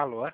Alô?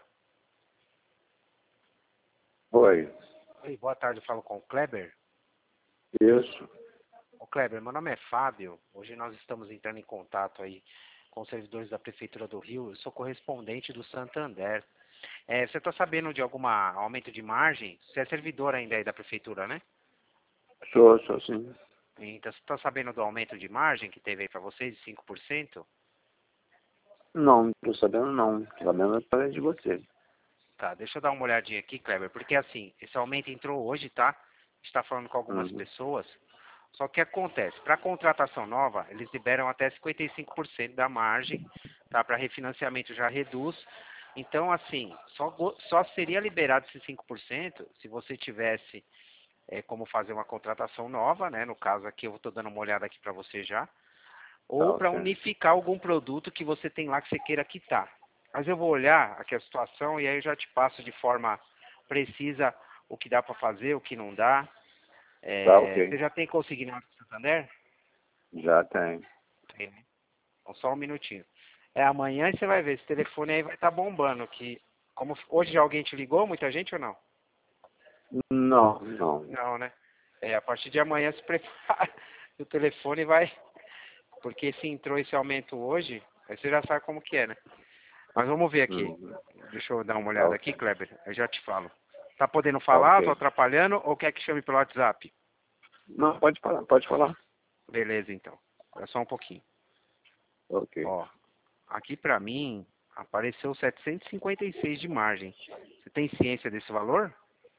Oi, Oi, boa tarde, eu falo com o Kleber. isso. Ô Kleber, meu nome é Fábio. Hoje nós estamos entrando em contato aí com os servidores da Prefeitura do Rio. Eu sou correspondente do Santander. Você está sabendo de algum aumento de margem? Você é servidor ainda aí da Prefeitura, né? Sou sim. Então, você está sabendo do aumento de margem que teve aí para vocês, de 5%? Não, não tô sabendo não. Tô sabendo através de você. Tá, deixa eu dar uma olhadinha aqui, Kleber, porque assim, esse aumento entrou hoje, tá? A gente está falando com algumas Uhum. pessoas. Só que acontece, para contratação nova, eles liberam até 55% da margem, tá? Para refinanciamento já reduz. Então, assim, só seria liberado esses 5% se você tivesse como fazer uma contratação nova, né? No caso aqui, eu estou dando uma olhada aqui para você já. Tá, Ou para ok. unificar algum produto que você tem lá que você queira quitar. Mas eu vou olhar aqui a situação e aí eu já te passo de forma precisa o que dá para fazer, o que não dá. Tá, Você ok. já tem consignado com o Santander? Já tem. Tem, né? Então, só um minutinho. Amanhã você vai ver, esse telefone aí vai estar bombando. Como hoje já alguém te ligou, muita gente ou não? Não, não. Não, né? A partir de amanhã se prepara. O telefone vai. Porque se entrou esse aumento hoje, aí você já sabe como que é, né? Mas vamos ver aqui. Uhum. Deixa eu dar uma Tá, olhada aqui, ok. Kleber. Eu já te falo. Tá podendo Tá, falar? Tô ok. atrapalhando ou quer que chame pelo WhatsApp? Não, pode falar, pode falar. Beleza, então. É só um pouquinho. Ok. Ó, aqui pra mim apareceu 756 de margem. Você tem ciência desse valor?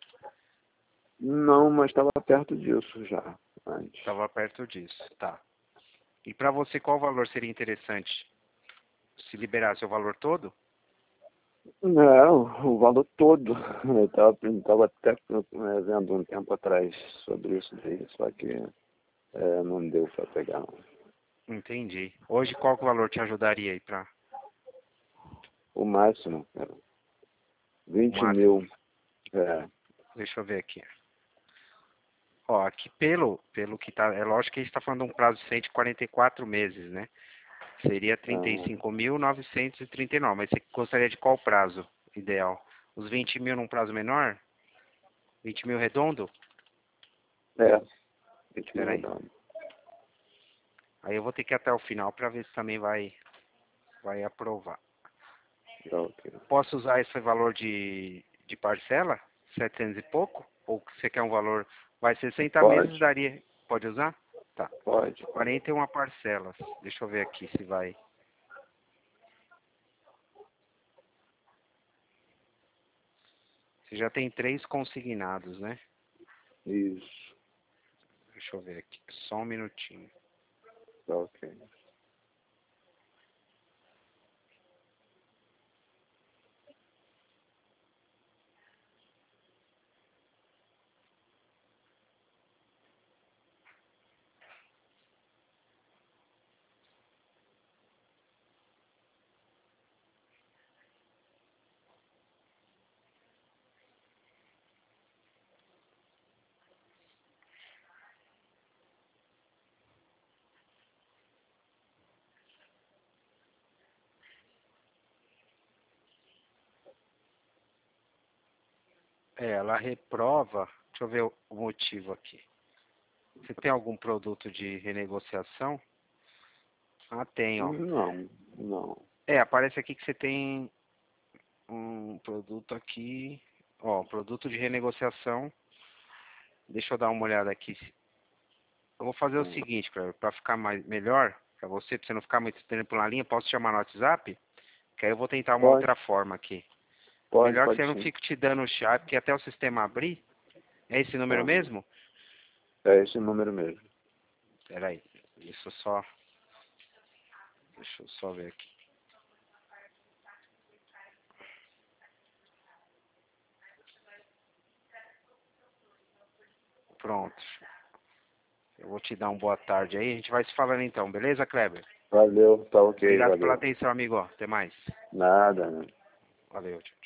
Não, mas estava perto disso já, antes. Estava perto disso, tá. E pra você qual valor seria interessante? Se liberasse o valor todo? Não, o valor todo. Eu tava até vendo um tempo atrás sobre isso daí, só que não deu para pegar não. Entendi. Hoje qual que o valor te ajudaria aí pra O máximo, o 20 máximo? mil. É. Deixa eu ver aqui. Ó, aqui pelo que tá, é lógico que a gente está falando de um prazo de 144 meses, né? Seria Aham. 35.939, mas você gostaria de qual prazo ideal? Os 20 mil num prazo menor? 20 mil redondo? É, 20 mil Peraí. redondo. Aí eu vou ter que ir até o final para ver se também vai aprovar. Tá, ok. Posso usar esse valor de parcela? 700 e pouco? Ou você quer um valor? Vai 60 meses, Pode, daria. Pode usar? Tá. pode. 41 parcelas. Deixa eu ver aqui se vai. Você já tem 3 consignados, né? Isso, Deixa eu ver aqui. Só um minutinho. tá ok. Ela reprova. Deixa eu ver o motivo aqui. Você tem algum produto de renegociação? Ah, tem, ó. Não, não. Aparece aqui que você tem um produto aqui. Ó, produto de renegociação. Deixa eu dar uma olhada aqui. Eu vou fazer o Hum. seguinte, para ficar melhor, para você não ficar muito tempo na linha, posso te chamar no WhatsApp? Que aí eu vou tentar uma Pode, outra forma aqui. pode, Melhor que pode eu não sim. fico te dando o chat, porque até o sistema abrir. É esse número Aham. mesmo? É esse número mesmo. Peraí. Isso só. Deixa eu só ver aqui. Pronto. Eu vou te dar uma boa tarde aí. A gente vai se falando então, beleza, Kleber? Valeu, tá ok, Obrigado pela valeu. atenção, amigo. Até mais. Nada, né? Valeu. Tchau.